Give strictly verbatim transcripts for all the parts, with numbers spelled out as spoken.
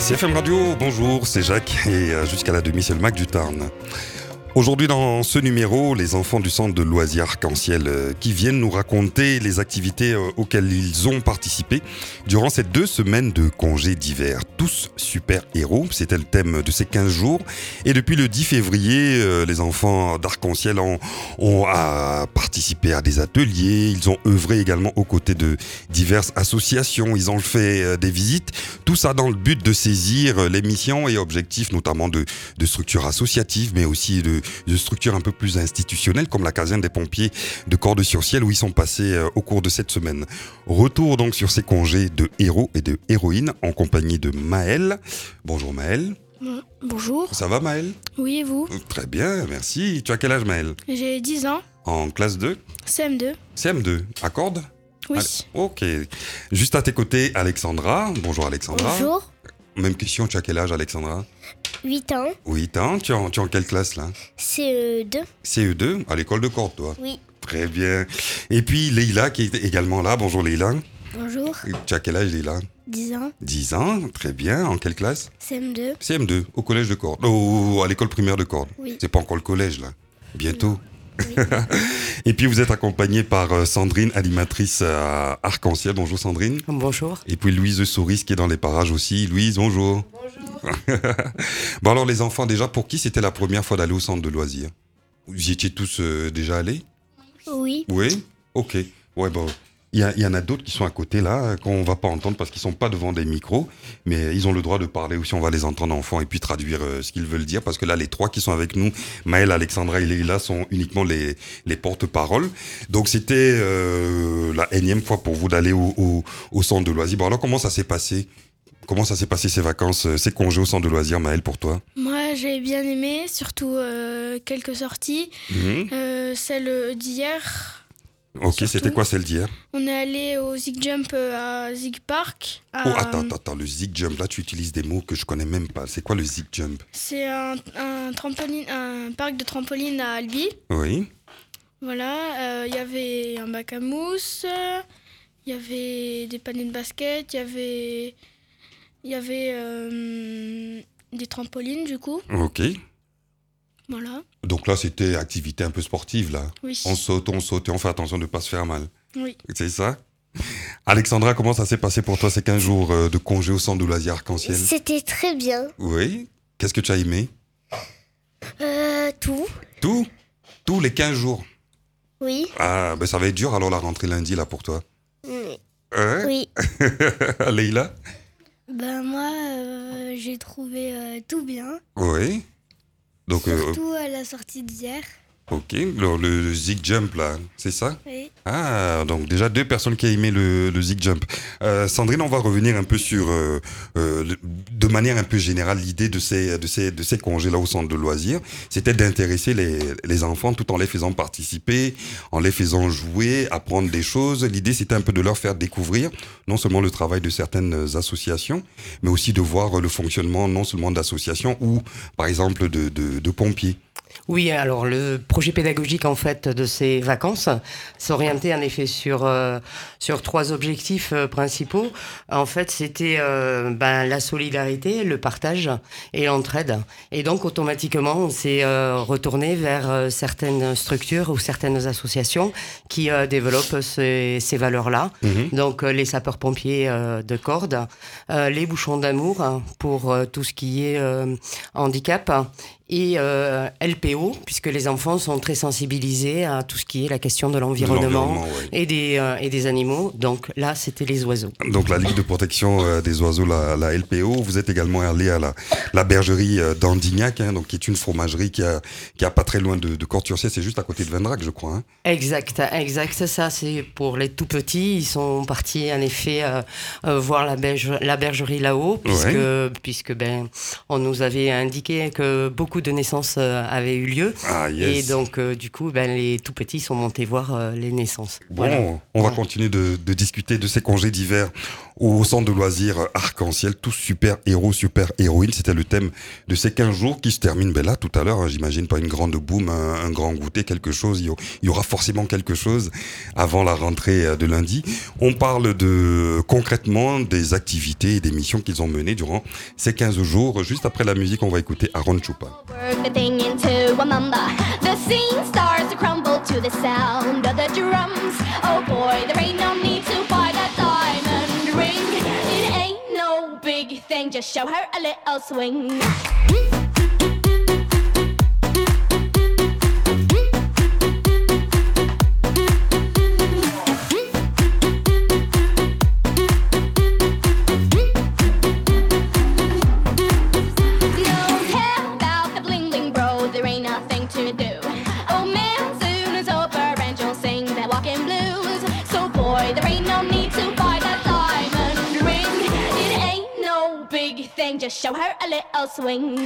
C F M Radio, bonjour, c'est Jacques et jusqu'à la demi, c'est le Mac du Tarn. Aujourd'hui dans ce numéro, les enfants du centre de loisirs Arc-en-Ciel euh, qui viennent nous raconter les activités euh, auxquelles ils ont participé durant ces deux semaines de congés d'hiver. Tous super-héros, c'était le thème de ces quinze jours. Et depuis le dix février, euh, les enfants d'Arc-en-Ciel ont, ont à participé à des ateliers. Ils ont œuvré également aux côtés de diverses associations. Ils ont fait euh, des visites. Tout ça dans le but de saisir les missions et objectifs, notamment de, de structures associatives, mais aussi de de structures un peu plus institutionnelles comme la caserne des pompiers de Cordes-sur-Ciel où ils sont passés euh, au cours de cette semaine. Retour donc sur ces congés de héros et de héroïnes en compagnie de Maëlle. Bonjour Maëlle. Bon, bonjour. Ça va Maëlle ? Oui, et vous ? Très bien, merci. Tu as quel âge Maëlle ? J'ai dix ans. En classe deux ? C M deux. C M deux. À Cordes ? Oui. Allez, ok. Juste à tes côtés, Alexandra. Bonjour Alexandra. Bonjour. Même question, tu as quel âge Alexandra ? huit ans. huit ans. Tu es en, tu es en quelle classe là ? C E deux. C E deux, à l'école de Cordes, toi ? Oui. Très bien. Et puis Leïla qui est également là. Bonjour Leïla. Bonjour. Tu as quel âge Leïla ? dix ans. dix ans, très bien. En quelle classe ? C M deux. C M deux, au collège de Cordes. Oh, à l'école primaire de Cordes. Oui. C'est pas encore le collège là. Bientôt. Oui. Et puis vous êtes accompagnée par euh, Sandrine, animatrice à Arc-en-Ciel. Bonjour Sandrine. Bonjour. Et puis Louise Souris qui est dans les parages aussi. Louise, bonjour. Bonjour. Bon alors les enfants, déjà pour qui c'était la première fois d'aller au centre de loisirs ? Vous y étiez tous euh, déjà allés ? Oui. Oui ? Ok. Ouais, bon. Il y, a- il y en a d'autres qui sont à côté là, qu'on va pas entendre parce qu'ils sont pas devant des micros, mais ils ont le droit de parler aussi, on va les entendre enfants et puis traduire euh, ce qu'ils veulent dire, parce que là, les trois qui sont avec nous, Maëlle, Alexandra et Leïla, sont uniquement les, les porte-paroles. Donc c'était euh, la énième fois pour vous d'aller au, au, au centre de loisirs. Bon alors comment ça s'est passé ? Comment ça s'est passé ces vacances, euh, ces congés au centre de loisirs, Maëlle, pour toi ? Moi, j'ai bien aimé, surtout euh, quelques sorties. Mhm. Euh, celle d'hier, Ok, surtout. c'était quoi celle d'hier ? on est allé au Zig Jump euh, à Zig Park. à- Oh, attends, attends, attends, le zig jump, là tu utilises des mots que je connais même pas. C'est quoi le zig jump ? C'est un, un trampoline, un parc de trampoline à Albi. Oui. Voilà, il y avait un bac à mousse, il y avait des paniers de basket, il y avait, il y avait euh, des trampolines du coup. Ok. Voilà. Donc là, c'était activité un peu sportive, là. Oui. On saute, on saute et on fait attention de ne pas se faire mal. Oui. C'est ça ? Alexandra, comment ça s'est passé pour toi ces quinze jours euh, de congé au centre de loisirs Arc-en-Ciel ? C'était très bien. Oui. Qu'est-ce que tu as aimé ? Euh, tout. Tout ? Tous les quinze jours. Oui. Ah, ben ça va être dur alors la rentrée lundi, là, pour toi. Oui. Hein ? Oui. Leïla ? Ben moi, euh, j'ai trouvé euh, tout bien, Oui. Donc, euh, surtout à la sortie d'hier. ok. Le, le, le zig jump, là, c'est ça ? Oui. Ah, donc déjà deux personnes qui ont aimé le, le zig jump. Euh, Sandrine, on va revenir un peu sur, euh, euh, le- de manière un peu générale, l'idée de ces, de ces, de ces congés-là au centre de loisirs, c'était d'intéresser les, les enfants tout en les faisant participer, en les faisant jouer, apprendre des choses. L'idée, c'était un peu de leur faire découvrir non seulement le travail de certaines associations, mais aussi de voir le fonctionnement non seulement d'associations ou, par exemple, de, de, de pompiers. Oui, alors le projet pédagogique en fait de ces vacances s'orientait en effet sur euh, sur trois objectifs euh, principaux. En fait, c'était euh, ben, la solidarité, le partage et l'entraide. Et donc automatiquement, on s'est euh, retourné vers euh, certaines structures ou certaines associations qui euh, développent ces, ces valeurs-là. Mhm. Donc euh, les sapeurs-pompiers euh, de Cordes, euh, les bouchons d'amour hein, pour euh, tout ce qui est euh, handicap et euh, L P O, puisque les enfants sont très sensibilisés à tout ce qui est la question de l'environnement, L'environnement, ouais. et, des, euh, et des animaux. Donc là, c'était les oiseaux. Donc la Ligue de protection euh, des oiseaux, la, la L P O. Vous êtes également allé à la, la bergerie euh, d'Andignac, hein, donc qui est une fromagerie qui a, qui a pas très loin de, de Cordes-sur-Ciel. C'est juste à côté de Vendrac, je crois. Hein. Exact, exact. Ça, c'est pour les tout petits. Ils sont partis en effet euh, euh, voir la, berge, la bergerie là-haut, puisque, Ouais. puisque ben, on nous avait indiqué que beaucoup beaucoup de naissances euh, avaient eu lieu. Ah, yes. Et donc, euh, du coup, ben, les tout petits sont montés voir euh, les naissances. Bon, Voilà. on va Ouais. continuer de, de discuter de ces congés d'hiver au centre de loisirs Arc-en-Ciel, tous super héros, super héroïnes. C'était le thème de ces quinze jours qui se terminent ben là tout à l'heure. J'imagine pas une grande boum, un, un grand goûter, quelque chose. Il y, a, il y aura forcément quelque chose avant la rentrée de lundi. On parle de concrètement des activités et des missions qu'ils ont menées durant ces quinze jours. Juste après la musique, on va écouter Aaron Chupa. Work the thing into a mamba. The scene starts to crumble to the sound of the drums. Oh boy, there ain't no need to buy that diamond ring. It ain't no big thing, just show her a little swing. Just show her a little swing.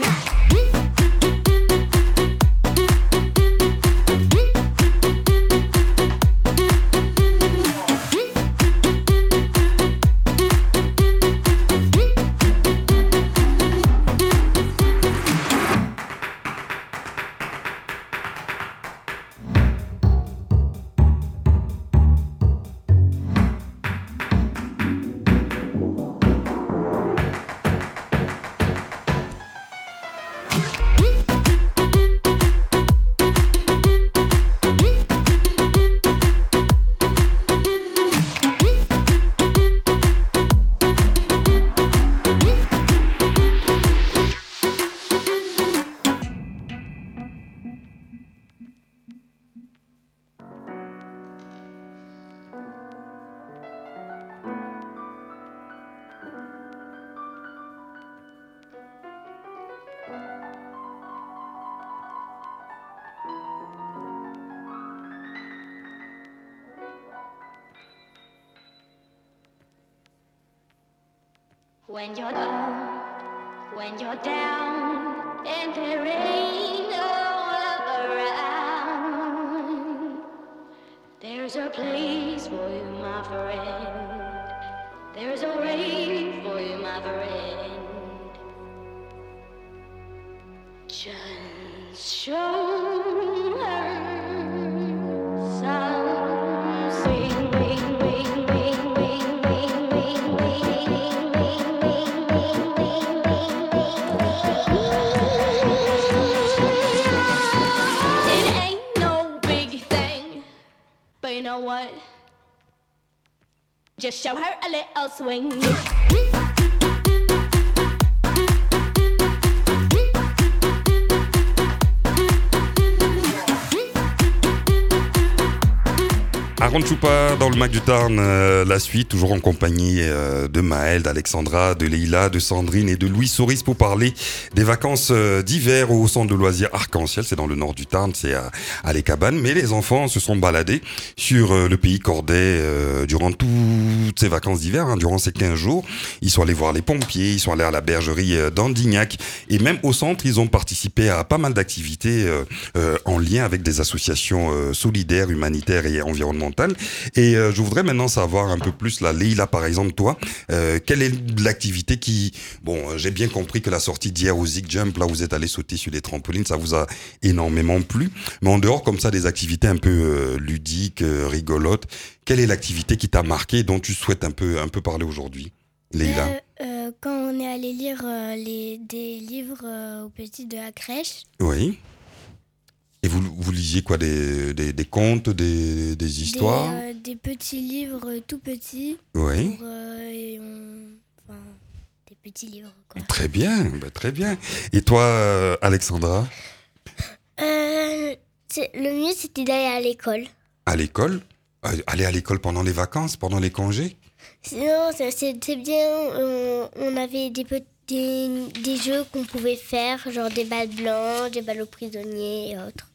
When you're down, when you're down, and there ain't no love around, there's a place for you, my friend. There's a way for you, my friend. Just show her something. Wing, wing, wing, wing, wing, wing, wing, It ain't no big thing, but you know what? Just show her a little swing. Aaron Chupa dans le Mac du Tarn, euh, la suite, toujours en compagnie euh, de Maëlle, d'Alexandra, de Leïla, de Sandrine et de Louis Souris pour parler des vacances euh, d'hiver au centre de loisirs Arc-en-Ciel. C'est dans le nord du Tarn, c'est à, à Les Cabanes. Mais les enfants se sont baladés sur euh, le pays cordais euh, durant toutes ces vacances d'hiver, hein, durant ces quinze jours. Ils sont allés voir les pompiers, ils sont allés à la bergerie euh, d'Andignac. Et même au centre, ils ont participé à pas mal d'activités euh, euh, en lien avec des associations euh, solidaires, humanitaires et environnementales. Et euh, je voudrais maintenant savoir un peu plus, là, Leïla, par exemple, toi, euh, quelle est l'activité qui... Bon, euh, j'ai bien compris que la sortie d'hier au Zig Jump, là, vous êtes allé sauter sur les trampolines, ça vous a énormément plu. Mais en dehors, comme ça, des activités un peu euh, ludiques, euh, rigolotes, quelle est l'activité qui t'a marqué, dont tu souhaites un peu, un peu parler aujourd'hui, Leïla? Euh, euh, quand on est allé lire euh, les, des livres euh, aux petits de la crèche. Oui. Et vous, vous lisiez quoi, des, des, des contes, des, des histoires? Des, euh, des petits livres euh, tout petits. Oui. Pour, euh, et on... enfin, des petits livres, quoi. Très bien, bah, très bien. Et toi, euh, Alexandra? Euh, c'est- le mieux, c'était d'aller à l'école. À l'école? Euh, Aller à l'école pendant les vacances, pendant les congés? Sinon, c'est- c'était bien. On, on avait des, petits, des, des jeux qu'on pouvait faire, genre des balles blanches, des balles aux prisonniers et autres.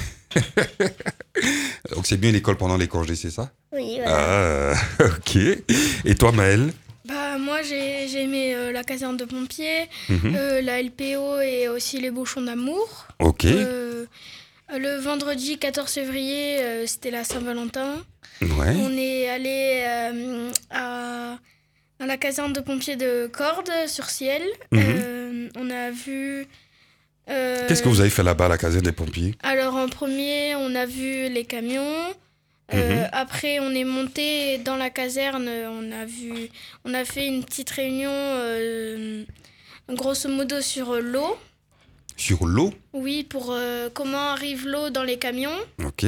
Donc c'est bien l'école pendant les congés, c'est ça? Oui, voilà. Ah, ok. Et toi, Maëlle? Bah, Bah, moi, j'ai, j'ai aimé euh, la caserne de pompiers, Mhm. euh, la L P O et aussi les bouchons d'amour. Ok. Euh, le vendredi quatorze février, euh, c'était la Saint-Valentin. Ouais. On est allé euh, à, à la caserne de pompiers de Cordes sur Ciel. Mhm. Euh, on a vu. euh, Qu'est-ce que vous avez fait là-bas à la caserne des pompiers? Alors en premier, on a vu les camions. Euh, Mhm. Après, on est monté dans la caserne. On a vu, on a fait une petite réunion, euh, grosso modo sur euh, l'eau. Sur l'eau? Oui, pour euh, comment arrive l'eau dans les camions. Ok.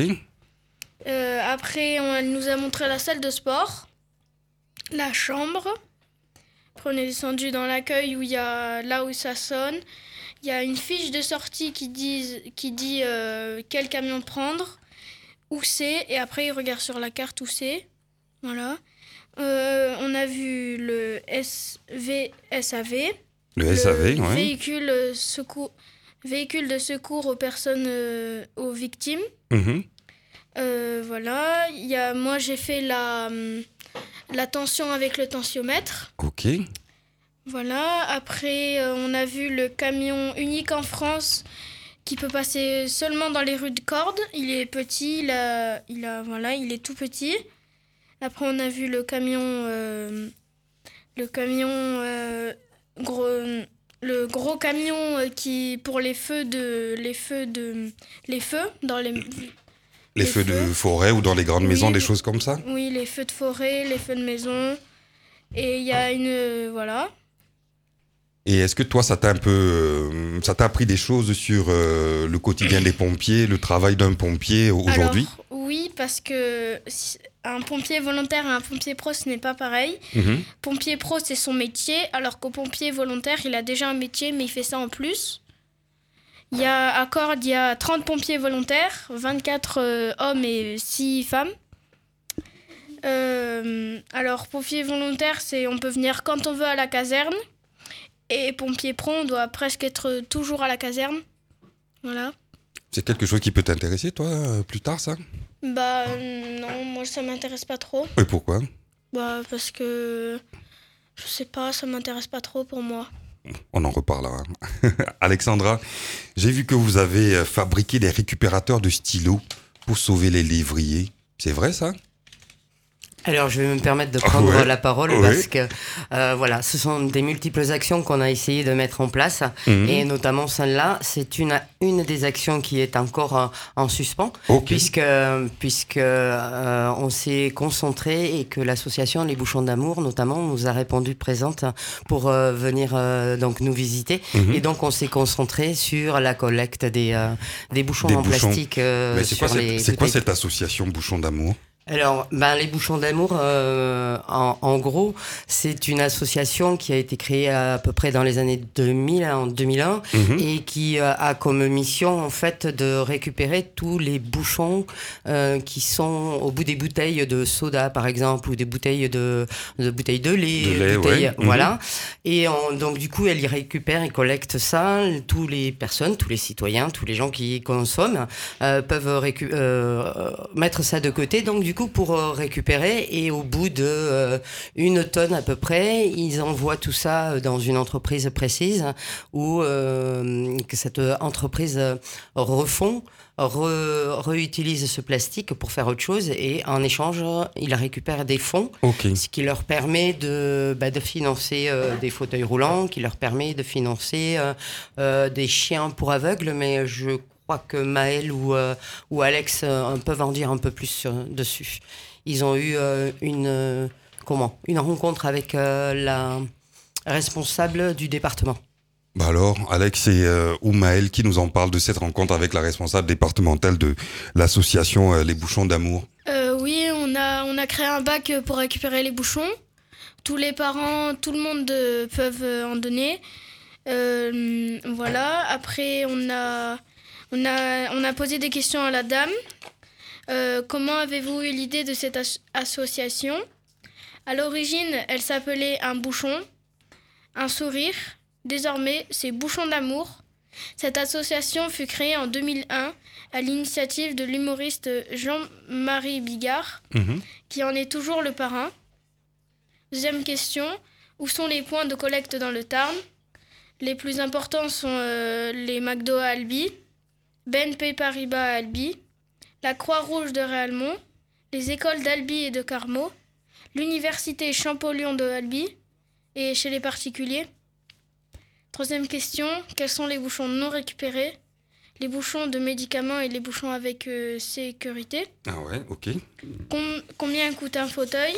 Euh, après, on elle nous a montré la salle de sport, la chambre. Après, on est descendu dans l'accueil où il y a là où ça sonne. Il y a une fiche de sortie qui dit, qui dit euh, quel camion prendre, où c'est, et après ils regardent sur la carte où c'est. Voilà. Euh, on a vu le S V S A V, Le S A V, le ouais. véhicule, euh, secours, véhicule de secours aux personnes, euh, aux victimes. Mhm. Euh, voilà. Il y a, moi j'ai fait la, hum, la tension avec le tensiomètre. Ok. Voilà, après euh, on a vu le camion unique en France qui peut passer seulement dans les rues de Cordes. Il est petit, il a, il a, voilà, il est tout petit. Après on a vu le camion, euh, le camion, euh, gros, le gros camion euh, qui pour les feux de, les feux de, les feux dans les, Les, Les feux, de feux. forêt ou dans les grandes Oui, maisons, des les- choses comme ça? oui, les feux de forêt, les feux de maison. Et il y a une, euh, voilà. Et est-ce que toi, ça t'a un peu, euh, ça t'a appris des choses sur euh, le quotidien des pompiers, le travail d'un pompier aujourd'hui? Alors, oui, parce que si- un pompier volontaire et un pompier pro, ce n'est pas pareil. Mhm. Pompier pro, c'est son métier, alors qu'au pompier volontaire, il a déjà un métier, mais il fait ça en plus. Il y a à Cordes, il y a trente pompiers volontaires, vingt-quatre euh, hommes et six femmes. Euh, alors, pompier volontaire, c'est on peut venir quand on veut à la caserne. Et pompier pro, on doit presque être toujours à la caserne. Voilà. C'est quelque chose qui peut t'intéresser, toi, euh, plus tard, ça? Bah euh, non, moi ça m'intéresse pas trop. Et pourquoi? Bah parce que je sais pas, ça m'intéresse pas trop pour moi. On en reparlera. Alexandra, j'ai vu que vous avez euh, fabriqué des récupérateurs de stylos pour sauver les lévriers. C'est vrai, ça? Alors, je vais me permettre de prendre Ouais. la parole Ouais. parce que euh, voilà, ce sont des multiples actions qu'on a essayé de mettre en place Mhm. et notamment celle-là, c'est une, une des actions qui est encore euh, en suspens Ok. puisque, puisque euh, on s'est concentré et que l'association Les Bouchons d'Amour notamment nous a répondu présente pour euh, venir euh, donc nous visiter Mhm. et donc on s'est concentré sur la collecte des, euh, des bouchons Des en bouchons. plastique euh, Mais c'est sur quoi, les cette, c'est quoi bouteilles. cette association Bouchons d'amour? Alors, ben, les Bouchons d'Amour, euh, en, en gros, c'est une association qui a été créée à, à peu près dans les années deux mille, en deux mille un, Mhm. et qui euh, a comme mission, en fait, de récupérer tous les bouchons euh, qui sont au bout des bouteilles de soda, par exemple, ou des bouteilles de, de bouteilles de lait, De lait, bouteilles- ouais. Mhm. voilà. Et on- donc, du coup, elle y récupère et collecte ça. Tous les personnes, tous les citoyens, tous les gens qui consomment euh, peuvent récu- euh, euh, mettre ça de côté. Donc, du coup, pour euh, récupérer, et au bout de euh, une tonne à peu près, ils envoient tout ça dans une entreprise précise où euh, que cette entreprise euh, refond, re- réutilise ce plastique pour faire autre chose, et en échange, ils récupèrent des fonds. Ok. Ce qui leur permet de, bah, de financer euh, des fauteuils roulants, qui leur permet de financer euh, euh, des chiens pour aveugles, mais je crois que Maël ou, euh, ou Alex euh, peuvent en dire un peu plus sur- dessus. Ils ont eu euh, une, euh, comment, une rencontre avec euh, la responsable du département. Bah alors, Alex et euh, ou Maël qui nous en parlent de cette rencontre avec la responsable départementale de l'association euh, Les Bouchons d'Amour. Euh, oui, on a, on a créé un bac pour récupérer les bouchons. Tous les parents, tout le monde euh, peuvent euh, en donner. Euh, voilà. Après, on a, on, a, on a posé des questions à la dame. Euh, comment avez-vous eu l'idée de cette as- association? À l'origine, elle s'appelait Un Bouchon, un sourire. Désormais, c'est Bouchons d'amour. Cette association fut créée en deux mille un à l'initiative de l'humoriste Jean-Marie Bigard, Mhm. qui en est toujours le parrain. Deuxième question, Où sont les points de collecte dans le Tarn? Les plus importants sont euh, les McDo à Albi, B N P Paribas à Albi, la Croix-Rouge de Réalmont, les écoles d'Albi et de Carmaux, l'université Champollion de Albi et chez les particuliers. Troisième question, quels sont les bouchons non récupérés? Les bouchons de médicaments et les bouchons avec euh, sécurité. Ah ouais, ok. Com- combien coûte un fauteuil?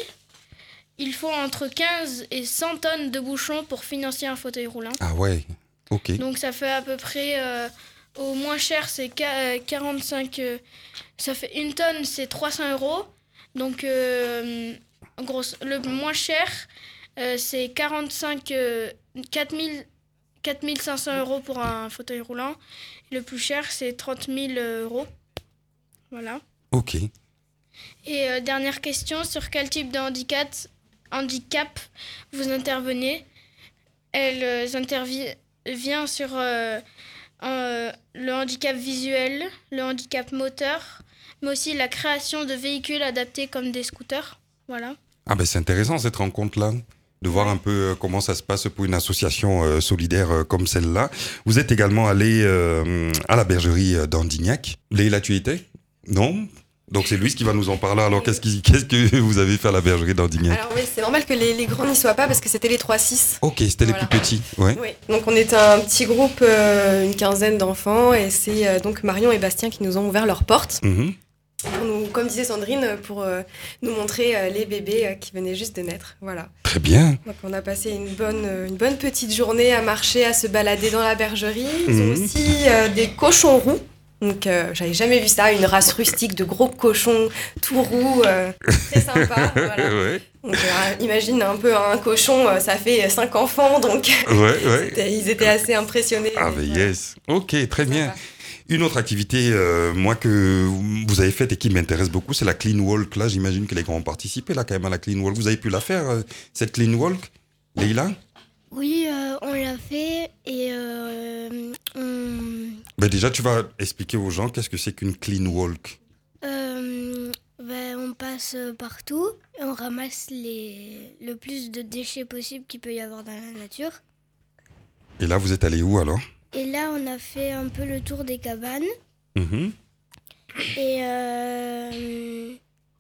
Il faut entre quinze et cent tonnes de bouchons pour financer un fauteuil roulant. Ah ouais, ok. Donc ça fait à peu près, euh, au moins cher, c'est qua- quarante-cinq... euh, ça fait une tonne, c'est trois cents euros. Donc euh, en gros, le moins cher, euh, c'est quarante-cinq... Euh, quatre mille quatre mille cinq cents euros pour un fauteuil roulant. Le plus cher, c'est trente mille euros. Voilà. Ok. Et euh, dernière question, sur quel type de handicap, handicap vous intervenez? Elle euh, intervient sur euh, euh, le handicap visuel, le handicap moteur, mais aussi la création de véhicules adaptés comme des scooters. Voilà. Ah ben c'est intéressant cette rencontre-là, de voir un peu euh, comment ça se passe pour une association euh, solidaire euh, comme celle-là. Vous êtes également allé euh, à la bergerie euh, d'Andignac. Léla, tu y étais? Non? Donc c'est Louise qui va nous en parler. Alors qu'est-ce, qui, qu'est-ce que vous avez fait à la bergerie d'Andignac? Alors oui, c'est normal que les, les grands n'y soient pas parce que c'était les trois six. Ok, c'était Voilà. les plus petits. Ouais. Oui. Donc on était un petit groupe, euh, une quinzaine d'enfants, et c'est euh, donc Marion et Bastien qui nous ont ouvert leurs portes. Mhm. Pour nous, comme disait Sandrine, pour euh, nous montrer euh, les bébés euh, qui venaient juste de naître. Voilà. Très bien. Donc on a passé une bonne, euh, une bonne petite journée à marcher, à se balader dans la bergerie. Ils ont Mhm. aussi euh, des cochons roux. Donc euh, j'avais jamais vu ça, une race rustique de gros cochons tout roux, euh, très sympa. Voilà. ouais, Donc euh, imagine un peu un cochon, euh, ça fait cinq enfants, donc ouais, ouais. c'était- ils étaient assez impressionnés. Ah ben Voilà. yes. Ok, très bien. Sympa. Une autre activité, euh, moi, que vous avez faite et qui m'intéresse beaucoup, c'est la Clean Walk. Là, j'imagine que les grands ont participé, là, quand même, à la Clean Walk. Vous avez pu la faire, euh, cette Clean Walk, Leïla? Oui, euh, on l'a fait et euh, on, Ben déjà, tu vas expliquer aux gens qu'est-ce que c'est qu'une Clean Walk. euh, ben, on passe partout et on ramasse les, le plus de déchets possible qu'il peut y avoir dans la nature. Et là, vous êtes allé où, alors? Et là, on a fait un peu le tour des cabanes Mhm. et, euh,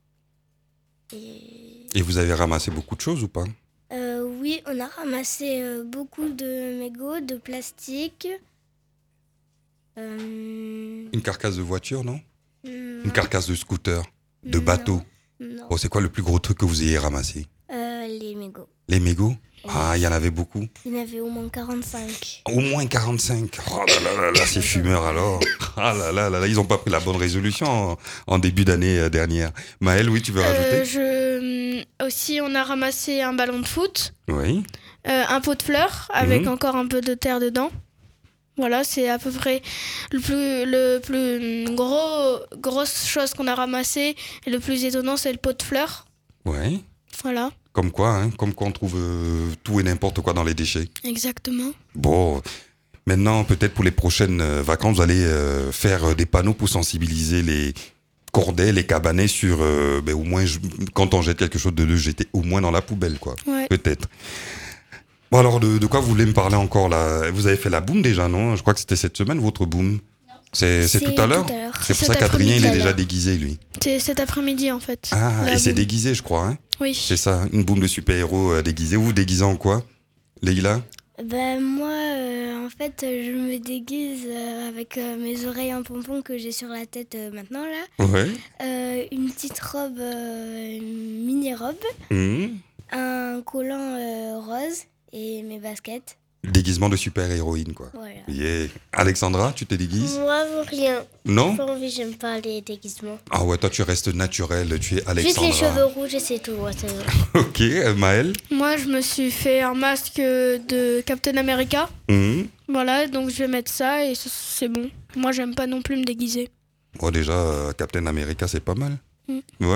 et Et vous avez ramassé beaucoup de choses ou pas? euh, oui, on a ramassé euh, beaucoup de mégots, de plastique. Euh, Une carcasse de voiture, non? non, Une carcasse de scooter, de non, bateau. Non, Oh, c'est quoi le plus gros truc que vous ayez ramassé? Euh, les mégots. Les mégots? Ah, il y en avait beaucoup. Il y en avait au moins quarante-cinq. Au moins quarante-cinq. Oh là là là là, c'est fumeur alors. Ah là là là là, ils ont pas pris la bonne résolution en, en début d'année euh, dernière. Maëlle, oui, tu veux Euh, rajouter? je... Aussi, on a ramassé un ballon de foot, Oui. euh, un pot de fleurs avec Mhm. encore un peu de terre dedans. Voilà, c'est à peu près le plus, le plus gros, grosse chose qu'on a ramassé. Et le plus étonnant, c'est le pot de fleurs. Ouais. Voilà, Comme quoi, hein, comme quoi on trouve euh, tout et n'importe quoi dans les déchets. exactement. Bon, maintenant, peut-être pour les prochaines euh, vacances, vous allez euh, faire euh, des panneaux pour sensibiliser les cordets, les cabanets sur, euh, ben, au moins, je- quand on jette quelque chose de le jeter au moins dans la poubelle, quoi. Ouais. Peut-être. Bon, alors, de, de quoi vous voulez me parler encore, là? Vous avez fait la boum déjà, non? Je crois que c'était cette semaine, votre boum. C'est, c'est tout à l'heure? C'est pour Cet ça qu'Adrien, il est après-midi, déjà alors. déguisé, lui. C'est cet après-midi, en fait. Ah, La et c'est boum. déguisé, je crois, hein? Oui. C'est ça, une boum de super-héros euh, déguisé. Vous vous déguisez en quoi, Leïla? Ben, moi, euh, en fait, je me déguise euh, avec euh, mes oreilles en pompon que j'ai sur la tête euh, maintenant, là. Ouais. Euh, une petite robe, euh, une mini-robe, Mhm. un collant euh, rose et mes baskets. Déguisement de super-héroïne, quoi. Voilà. Yeah. Alexandra, tu te déguises? Moi, rien. Non? Pas envie, j'aime pas les déguisements. Ah ouais, toi tu restes naturel, tu es Juste Alexandra. les cheveux rouges et c'est tout. ouais, c'est- Ok, euh, Maëlle? Moi, je me suis fait un masque de Captain America. Mhm. Voilà, donc je vais mettre ça et c- c'est bon. Moi, j'aime pas non plus me déguiser. Bon, déjà, euh, Captain America, c'est pas mal. Mm. Ouais.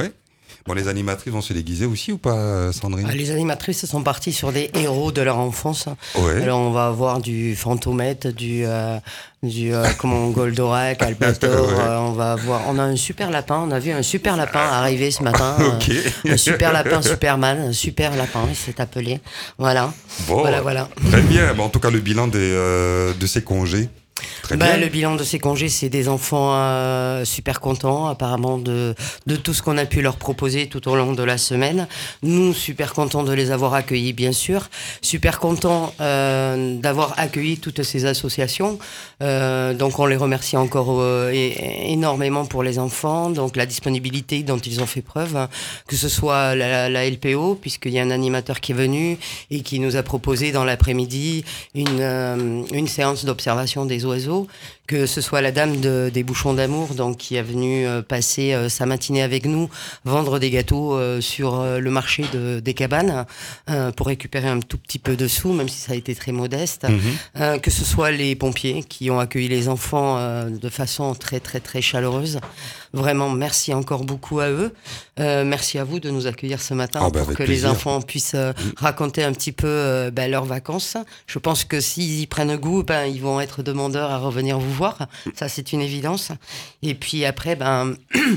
Bon, les animatrices vont se déguiser aussi ou pas, Sandrine? Ah, les animatrices sont parties sur des héros de leur enfance. Ouais. Alors on va avoir du Fantomètre, du, euh, du euh, comment, Goldorak, Albator. Ouais. euh, on va avoir, on a un super lapin. On a vu un super lapin arriver ce matin. Ok. euh, un super lapin Superman, un super lapin, il s'est appelé. Voilà. Bon, Voilà, voilà. Très bien. Bon, en tout cas, le bilan des, euh, de ces congés. Très Ben, bien. le bilan de ces congés, c'est des enfants euh, super contents apparemment de, de tout ce qu'on a pu leur proposer tout au long de la semaine. Nous, super contents de les avoir accueillis, bien sûr. Super contents euh, d'avoir accueilli toutes ces associations. Euh, donc on les remercie encore euh, é- énormément pour les enfants. Donc la disponibilité dont ils ont fait preuve, hein, que ce soit la, la L P O, puisqu'il y a un animateur qui est venu et qui nous a proposé dans l'après-midi une, euh, une séance d'observation des oiseaux, que ce soit la dame de, des bouchons d'amour, donc qui est venue euh, passer euh, sa matinée avec nous, vendre des gâteaux euh, sur euh, le marché de, des cabanes euh, pour récupérer un tout petit peu de sous, même si ça a été très modeste. Mhm. Euh, que ce soit les pompiers qui ont accueilli les enfants euh, de façon très très très chaleureuse. Vraiment, merci encore beaucoup à eux. Euh, merci à vous de nous accueillir ce matin Ah bah, pour avec que plaisir. les enfants puissent euh, raconter un petit peu euh, ben, leurs vacances. Je pense que s'ils y prennent goût, ben, ils vont être demandeurs à revenir vous voir. Ça, c'est une évidence. Et puis après, ben...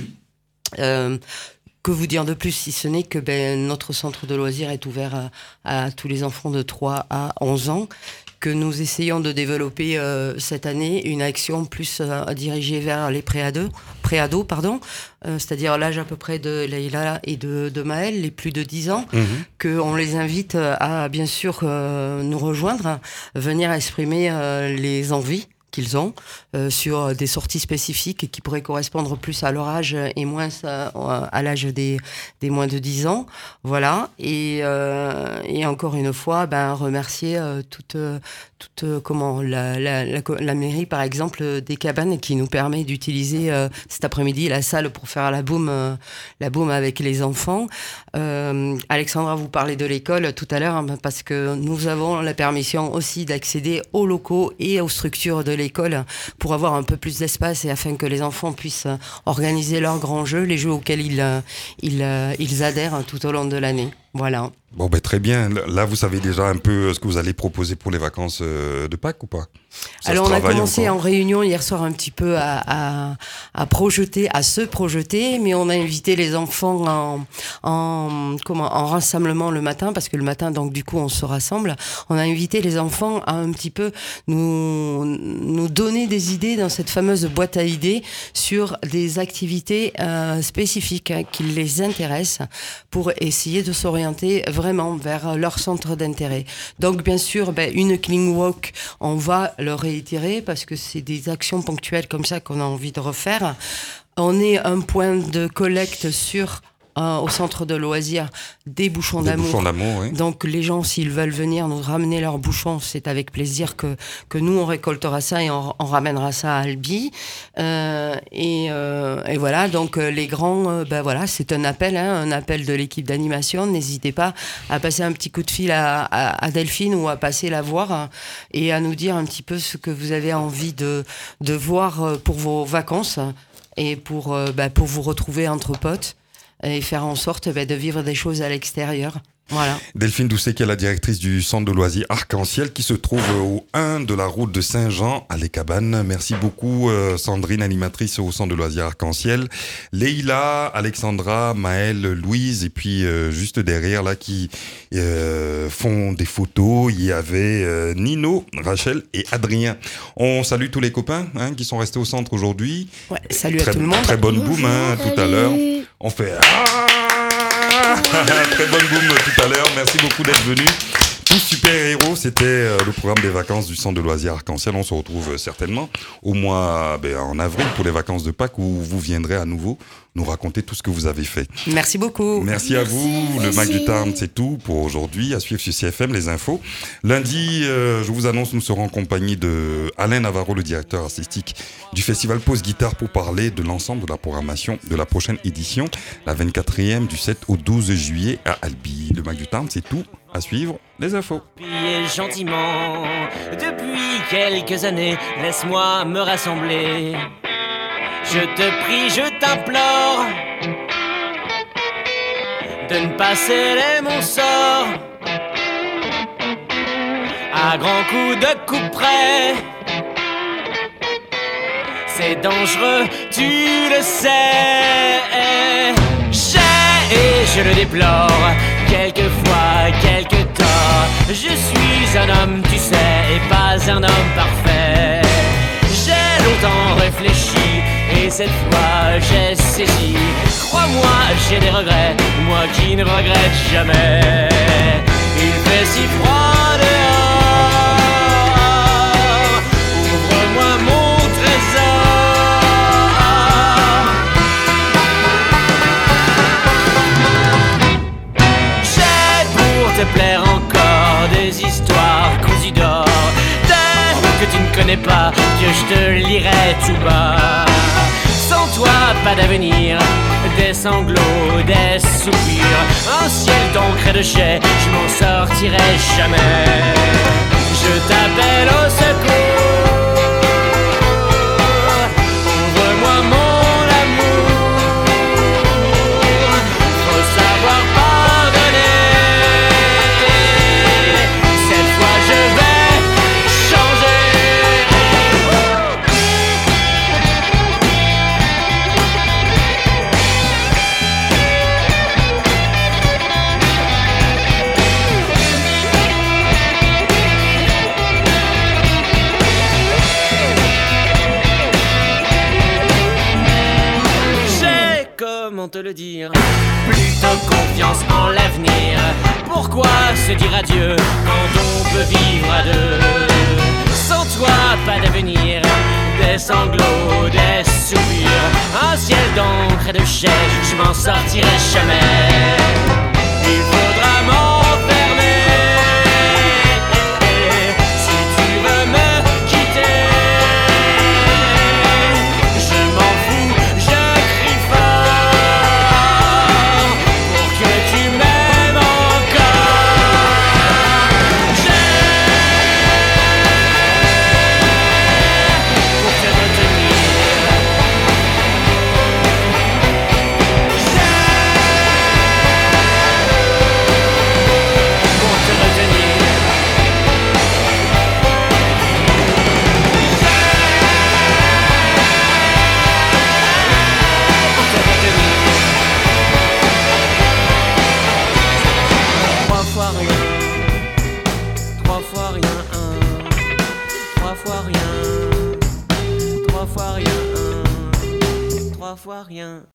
euh, que vous dire de plus, si ce n'est que ben, notre centre de loisirs est ouvert à, à tous les enfants de trois à onze ans, que nous essayons de développer euh, cette année une action plus euh, dirigée vers les préados, préados pardon, euh, c'est-à-dire l'âge à peu près de Leïla et de, de Maël, les plus de dix ans, Mhm. qu'on les invite à bien sûr euh, nous rejoindre, venir exprimer euh, les envies qu'ils ont euh, sur des sorties spécifiques qui pourraient correspondre plus à leur âge et moins à, à l'âge des, des moins de dix ans. Voilà. Et, euh, et encore une fois, ben, remercier euh, toute, toute euh, comment, la, la, la, la mairie, par exemple, des cabanes qui nous permet d'utiliser euh, cet après-midi la salle pour faire la boum, euh, la boum avec les enfants. Euh, Alexandra, vous parlez de l'école tout à l'heure, hein, parce que nous avons la permission aussi d'accéder aux locaux et aux structures de l'école pour avoir un peu plus d'espace et afin que les enfants puissent organiser leurs grands jeux, les jeux auxquels ils, ils, ils adhèrent tout au long de l'année. Voilà. Bon, ben, très bien. Là, vous savez déjà un peu ce que vous allez proposer pour les vacances de Pâques ou pas? Ça Alors, se on a travaille commencé encore. en réunion hier soir un petit peu à, à, à projeter, à se projeter, mais on a invité les enfants en, en, comment, en rassemblement le matin, parce que le matin, donc, du coup, on se rassemble. On a invité les enfants à un petit peu nous, nous donner des idées dans cette fameuse boîte à idées sur des activités euh, spécifiques hein, qui les intéressent pour essayer de s'orienter vraiment vers leur centre d'intérêt. Donc, bien sûr, ben, une clean walk, on va le réitérer parce que c'est des actions ponctuelles comme ça qu'on a envie de refaire. On est un point de collecte sur euh, au centre de loisirs des bouchons Des d'amour. bouchons d'amour, oui. Donc les gens, s'ils veulent venir nous ramener leurs bouchons, c'est avec plaisir que, que nous, on récoltera ça et on, on ramènera ça à Albi. Euh, et, euh, et voilà, donc euh, les grands, euh, ben voilà, c'est un appel, hein, un appel de l'équipe d'animation. N'hésitez pas à passer un petit coup de fil à, à, à Delphine ou à passer la voir hein, et à nous dire un petit peu ce que vous avez envie de, de voir pour vos vacances et pour, euh, ben, pour vous retrouver entre potes et faire en sorte ben, de vivre des choses à l'extérieur. Voilà. Delphine Doucet, qui est la directrice du centre de loisirs Arc-en-Ciel, qui se trouve au un de la route de Saint-Jean à Les Cabanes. Merci beaucoup euh, Sandrine, animatrice au centre de loisirs Arc-en-Ciel. Leïla, Alexandra, Maëlle, Louise, et puis euh, juste derrière là qui euh, font des photos, il y avait euh, Nino, Rachel et Adrien. On salue tous les copains hein, qui sont restés au centre aujourd'hui. Ouais, salut très, à tout le monde. Très bonne boum hein, tout à l'heure. On fait ah très bonne boum tout à l'heure. Merci beaucoup d'être venu. Tous super héros, c'était euh, le programme des vacances du centre de loisirs Arc-en-Ciel. On se retrouve euh, certainement au mois ben, en avril pour les vacances de Pâques où vous viendrez à nouveau nous raconter tout ce que vous avez fait. Merci beaucoup. Merci, Merci à vous. Le Mac du Tarn, c'est tout pour aujourd'hui. À suivre sur C F M les infos. Lundi, euh, je vous annonce, nous serons en compagnie de Alain Navarro, le directeur artistique du festival Pause Guitare, pour parler de l'ensemble de la programmation de la prochaine édition, la vingt-quatrième du sept au douze juillet à Albi. Le Mac du Tarn, c'est tout. À suivre les infos. Puis gentiment, depuis quelques années, laisse-moi me rassembler. Je te prie, je t'implore, de ne pas sceller mon sort à grands coups de coup près. C'est dangereux, tu le sais. J'ai, et je le déplore, quelquefois quelques torts. Je suis un homme, tu sais, et pas un homme parfait. J'ai longtemps réfléchi, et cette fois j'ai saisi. Crois-moi, j'ai des regrets, moi qui ne regrette jamais. Il fait si froid dehors, ouvre-moi mon trésor. J'ai pour te plaire encore des histoires cousues d'or, que tu ne connais pas, que je te lirai tout bas. Sans toi, pas d'avenir, des sanglots, des soupirs, un ciel d'encre et de chais, je m'en sortirai jamais. Je t'appelle au secours, ouvre-moi mon amour, faut savoir pardonner. Cette fois je vais changer. Comment te le dire, plutôt confiance en l'avenir. Pourquoi se dire adieu quand on peut vivre à deux? Sans toi, pas d'avenir, des sanglots, des soupirs, un ciel d'encre et de chais, je m'en sortirai jamais. Il faudra m'enfermer si tu veux me quitter. Je m'en fous, je crie fort pour que tu m'aimes encore. J'ai pour te retenir. J'ai pour te retenir. Pour te retenir. Trois fois rien, trois fois rien, un, trois fois rien, trois fois rien, un, trois fois rien.